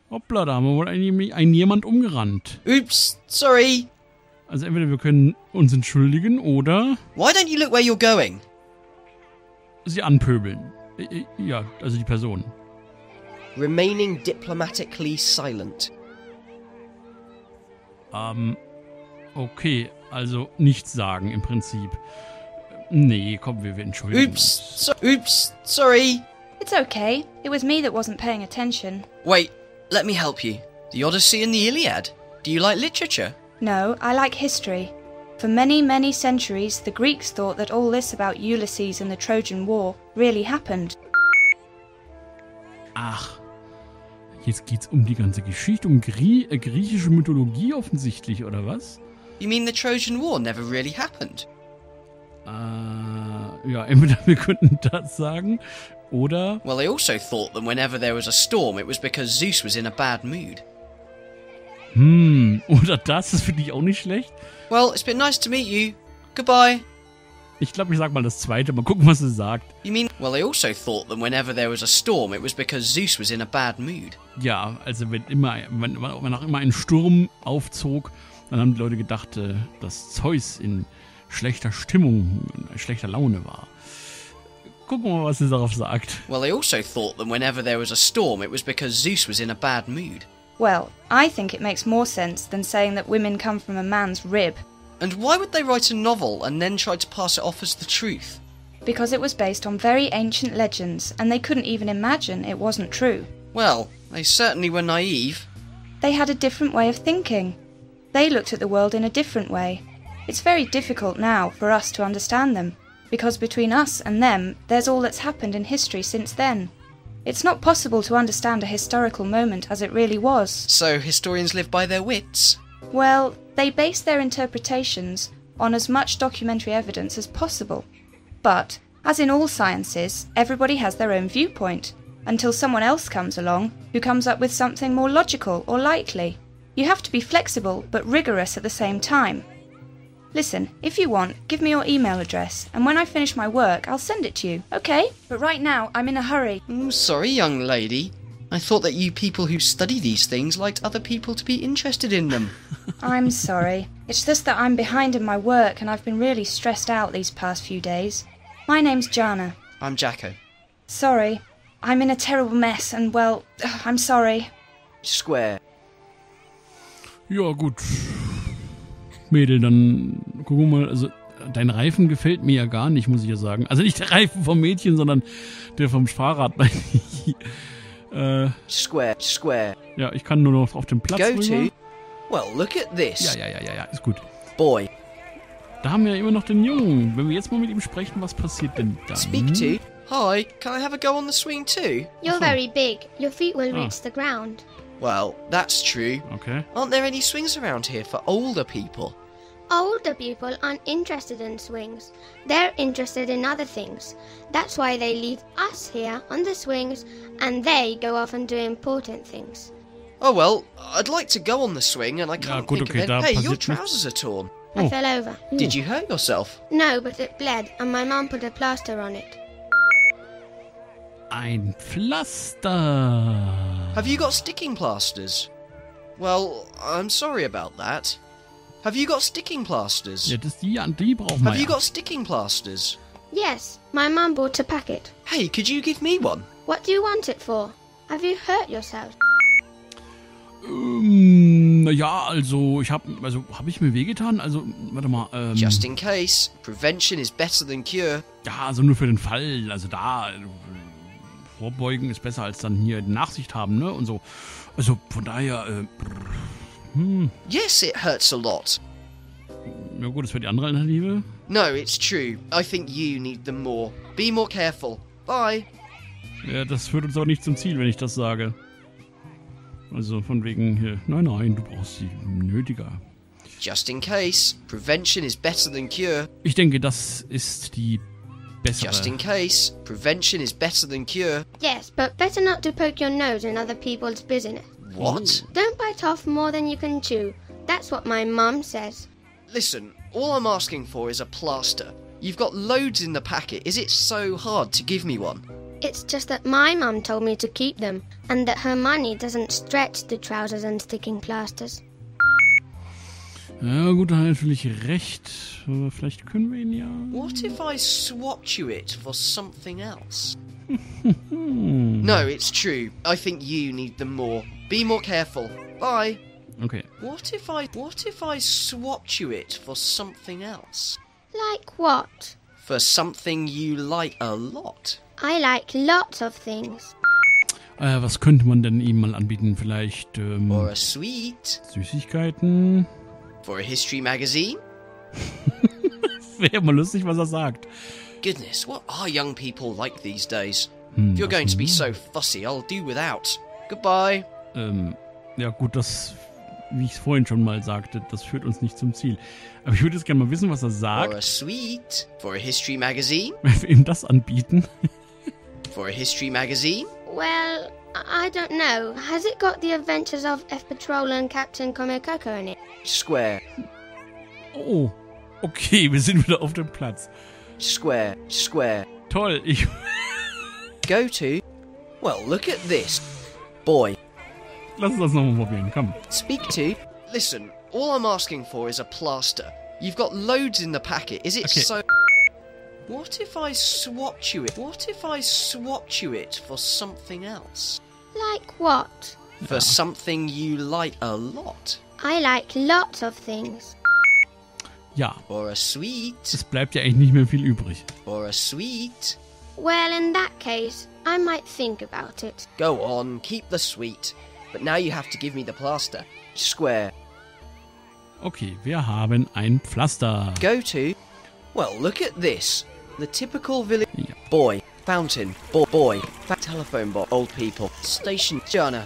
Hoppla, da haben wir wohl ein jemand umgerannt. Oops, sorry. Also entweder wir können uns entschuldigen oder Why don't you look where you're going? sie anpöbeln. Ja, also die Person. Remaining diplomatically silent. Okay, also nichts sagen im Prinzip. Nee, komm, wir entschuldigen uns. Oops, sorry. It's okay. It was me that wasn't paying attention. Wait, let me help you. The Odyssey and the Iliad. Do you like literature? No, I like history. For many, many centuries, the Greeks thought that all this about Ulysses and the Trojan War really happened. Ach, jetzt geht's um die ganze Geschichte, um griechische Mythologie offensichtlich, oder was? You mean the Trojan War never really happened? Ja, entweder wir könnten das sagen, oder... Well, they also thought that whenever there was a storm, it was because Zeus was in a bad mood. Oder das finde ich auch nicht schlecht. Well, it's been nice to meet you. Goodbye. Ich glaube, ich sag mal das zweite, mal gucken, was sie sagt. You mean... Well, they also thought that whenever there was a storm, it was because Zeus was in a bad mood. Ja, also wenn auch immer ein Sturm aufzog, dann haben die Leute gedacht, dass Zeus in schlechter Stimmung, schlechter Laune war. Gucken wir mal, was sie darauf sagt. Well, they also thought that whenever there was a storm, it was because Zeus was in a bad mood. Well, I think it makes more sense than saying that women come from a man's rib. And why would they write a novel and then try to pass it off as the truth? Because it was based on very ancient legends, and they couldn't even imagine it wasn't true. Well, they certainly were naive. They had a different way of thinking. They looked at the world in a different way. It's very difficult now for us to understand them, because between us and them, there's all that's happened in history since then. It's not possible to understand a historical moment as it really was. So historians live by their wits? Well, they base their interpretations on as much documentary evidence as possible. But, as in all sciences, everybody has their own viewpoint, until someone else comes along who comes up with something more logical or likely. You have to be flexible but rigorous at the same time. Listen, if you want, give me your email address, and when I finish my work, I'll send it to you, okay? But right now, I'm in a hurry. Sorry, young lady. I thought that you people who study these things liked other people to be interested in them. I'm sorry. It's just that I'm behind in my work and I've been really stressed out these past few days. My name's Jana. I'm Jacko. Sorry. I'm in a terrible mess and, well, I'm sorry. Square. Ja, gut. Mädel, dann gucken wir mal, also dein Reifen gefällt mir ja gar nicht, muss ich ja sagen. Also nicht der Reifen vom Mädchen, sondern der vom Fahrrad. Square. Ja, ich kann nur noch auf dem Platz Go rüber. to. Well, look at this. Ja, ist gut. Boy. Da haben wir ja immer noch den Jungen. Wenn wir jetzt mal mit ihm sprechen, was passiert denn dann? Speak to. Hi, can I have a go on the swing too? You're very big. Your feet will reach the ground. Well, that's true. Okay. Aren't there any swings around here for older people? Older people aren't interested in swings. They're interested in other things. That's why they leave us here on the swings and they go off and do important things. Oh well, I'd like to go on the swing and I can't gut, think okay, of da it. Hey, your passiert trousers are torn. Oh. I fell over. Did you hurt yourself? No, but it bled and my mum put a plaster on it. Ein Pflaster. Have you got sticking plasters? Well, I'm sorry about that. Have you got sticking plasters? Ja, die brauchen wir Have you ja. got sticking plasters? Yes, my mum bought a packet. Hey, could you give me one? What do you want it for? Have you hurt yourself? Ja, also hab ich mir wehgetan? Also, warte mal, Just in case. Prevention is better than cure. ja, also nur für den Fall, also da, vorbeugen ist besser als dann hier Nachsicht haben, ne, und so. Also, von daher, Yes, it hurts a lot. ja gut, das wäre die andere Alternative. No, it's true. I think you need them more. Be more careful. Bye. Ja, das führt uns auch nicht zum Ziel, wenn ich das sage. Also, von wegen hier, nein, du brauchst sie nötiger. Just in case. Prevention is better than cure. Ich denke, das ist die bessere. Just in case. Prevention is better than cure. Yes, but better not to poke your nose in other people's business. What? Don't bite off more than you can chew. That's what my mum says. Listen, all I'm asking for is a plaster. You've got loads in the packet. Is it so hard to give me one? It's just that my mum told me to keep them, and that her money doesn't stretch to trousers and sticking plasters. Ja gut, da hat er natürlich recht. Aber vielleicht können wir ihn ja... What if I swapped you it for something else? No, it's true. I think you need them more. Be more careful. Bye. Okay. What if I swapped you it for something else? Like what? For something you like a lot. I like lots of things. Was könnte man denn ihm mal anbieten? Vielleicht Or a sweet. Süßigkeiten? For a history magazine? Wäre mal lustig, was er sagt. Goodness, what are young people like these days? If you're going to be so fussy, I'll do without. Goodbye. Ja gut, das, wie ich es vorhin schon mal sagte, das führt uns nicht zum Ziel. Aber ich würde jetzt gerne mal wissen, was er sagt. For a sweet. For a history magazine? Wenn wir ihm das anbieten. For a history magazine? Well, I don't know. Has it got the adventures of F Patrol and Captain Komekoko in it? Square. Oh, okay, wir sind wieder auf dem Platz. Square. Square. Toll, ich... Go to. Well, look at this. Boy. Lass uns das nochmal probieren, komm. Speak to. Listen, all I'm asking for is a plaster. You've got loads in the packet. Is it Okay. so... What if I swapped you it? What if I swapped you it for something else? Like what? For something you like a lot? I like lots of things. Ja, Or a sweet? es bleibt ja eigentlich nicht mehr viel übrig. Or a sweet? Well, in that case, I might think about it. Go on, keep the sweet. But now you have to give me the plaster. Square. Okay, wir haben ein Pflaster. Go to. Well, look at this. The typical village. Ja. Boy. Fountain. Boy. Telephone box. Old people. Station. Jana.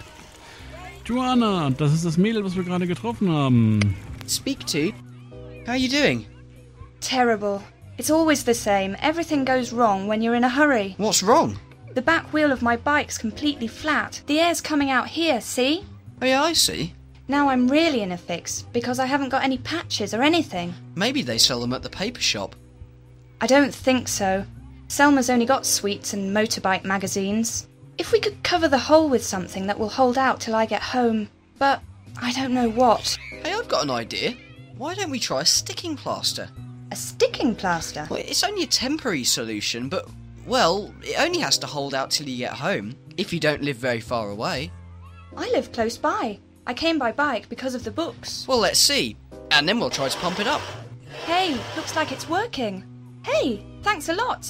Joanna, das ist das Mädel, was wir gerade getroffen haben. Speak to. How are you doing? Terrible. It's always the same. Everything goes wrong when you're in a hurry. What's wrong? The back wheel of my bike's completely flat. The air's coming out here, see? Oh yeah, I see. Now I'm really in a fix because I haven't got any patches or anything. Maybe they sell them at the paper shop. I don't think so. Selma's only got sweets and motorbike magazines. If we could cover the hole with something that will hold out till I get home. But I don't know what. Hey, I've got an idea. Why don't we try a sticking plaster? A sticking plaster? Well, it's only a temporary solution, but, well, it only has to hold out till you get home, if you don't live very far away. I live close by. I came by bike because of the books. Well, let's see. And then we'll try to pump it up. Hey, looks like it's working. Hey, thanks a lot.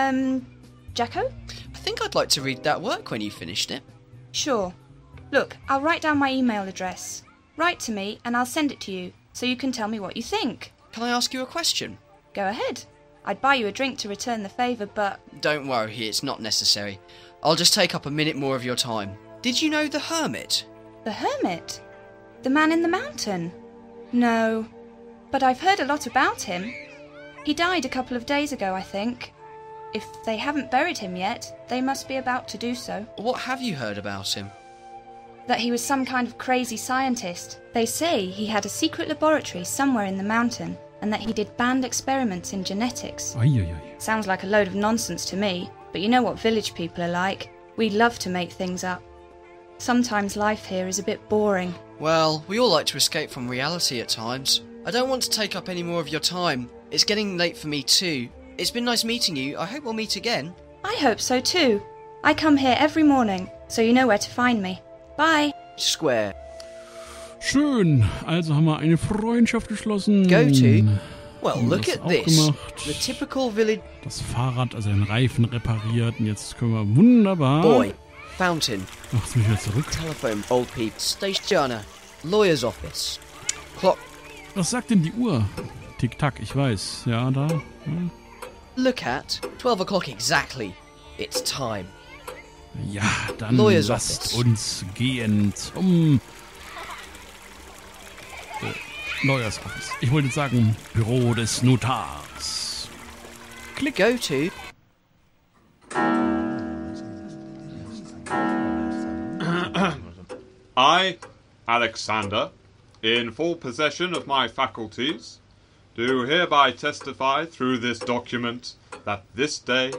Jacko? I think I'd like to read that work when you finished it. Sure. Look, I'll write down my email address. Write to me and I'll send it to you, so you can tell me what you think. Can I ask you a question? Go ahead. I'd buy you a drink to return the favour, but... Don't worry, it's not necessary. I'll just take up a minute more of your time. Did you know the hermit? The hermit? The man in the mountain? No. But I've heard a lot about him. He died a couple of days ago, I think. If they haven't buried him yet, they must be about to do so. What have you heard about him? That he was some kind of crazy scientist. They say he had a secret laboratory somewhere in the mountain, and that he did banned experiments in genetics. Uiuiui. Sounds like a load of nonsense to me, but you know what village people are like. We love to make things up. Sometimes life here is a bit boring. Well, we all like to escape from reality at times. I don't want to take up any more of your time. It's getting late for me too. It's been nice meeting you. I hope we'll meet again. I hope so too. I come here every morning, so you know where to find me. Bye. Square. Schön, also haben wir eine Freundschaft geschlossen. Go to. Well, Haben wir look das at auch this. gemacht. The typical village. Das Fahrrad, also den Reifen repariert. Und jetzt können wir wunderbar... Boy. Fountain. Ach, jetzt bin ich wieder zurück. Telephone. Old people. Station. Jana. Lawyer's office. Clock. Was sagt denn die Uhr? Tick-Tack, ich weiß. Ja, da. Ja. Look at 12 o'clock exactly. It's time. Ja, dann Lawyer's lasst office. uns gehen zum Lawyer's Office. Ich wollte jetzt sagen, Büro des Notars. Click. Go to. I, Alexander, in full possession of my faculties, do hereby testify through this document that this day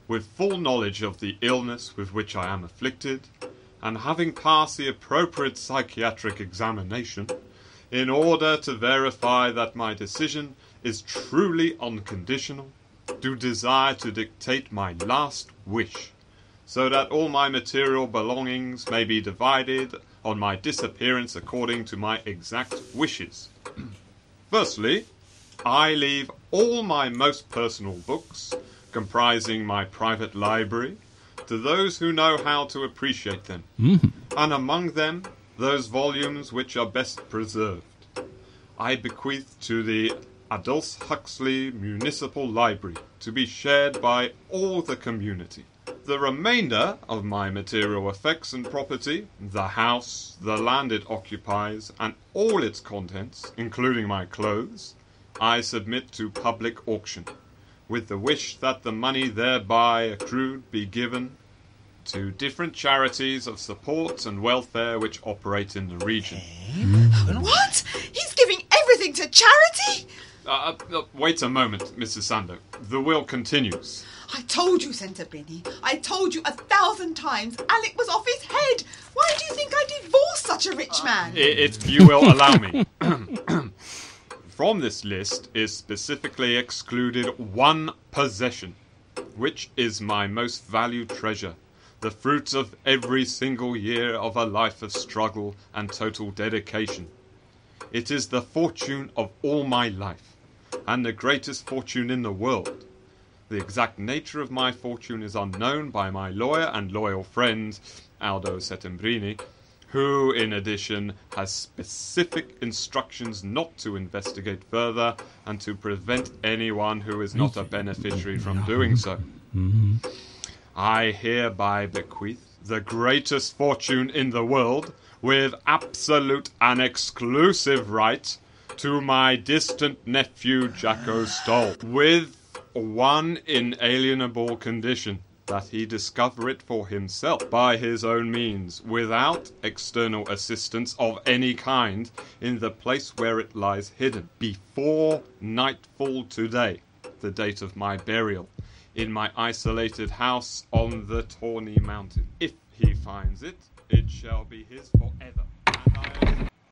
with full knowledge of the illness with which I am afflicted, and having passed the appropriate psychiatric examination, in order to verify that my decision is truly unconditional, do desire to dictate my last wish, so that all my material belongings may be divided on my disappearance according to my exact wishes. Firstly, I leave all my most personal books, comprising my private library, to those who know how to appreciate them, and among them those volumes which are best preserved. I bequeath to the Aldous Huxley Municipal Library to be shared by all the community. The remainder of my material effects and property, the house, the land it occupies, and all its contents, including my clothes, I submit to public auction, with the wish that the money thereby accrued be given to different charities of support and welfare which operate in the region. What? He's giving everything to charity? Wait a moment, Mrs. Sando. The will continues. I told you, Centre Binny. I told you 1,000 times Alec was off his head. Why do you think I divorced such a rich man? If you will allow me. From this list is specifically excluded one possession, which is my most valued treasure, the fruit of every single year of a life of struggle and total dedication. It is the fortune of all my life, and the greatest fortune in the world. The exact nature of my fortune is unknown by my lawyer and loyal friend, Aldo Settembrini, who, in addition, has specific instructions not to investigate further and to prevent anyone who is not a beneficiary from doing so. I hereby bequeath the greatest fortune in the world, with absolute and exclusive right, to my distant nephew Jacko Stoll, with one inalienable condition, that he discover it for himself by his own means, without external assistance of any kind, in the place where it lies hidden, before nightfall today, the date of my burial, in my isolated house on the Tawny Mountain. If he finds it, it shall be his forever. And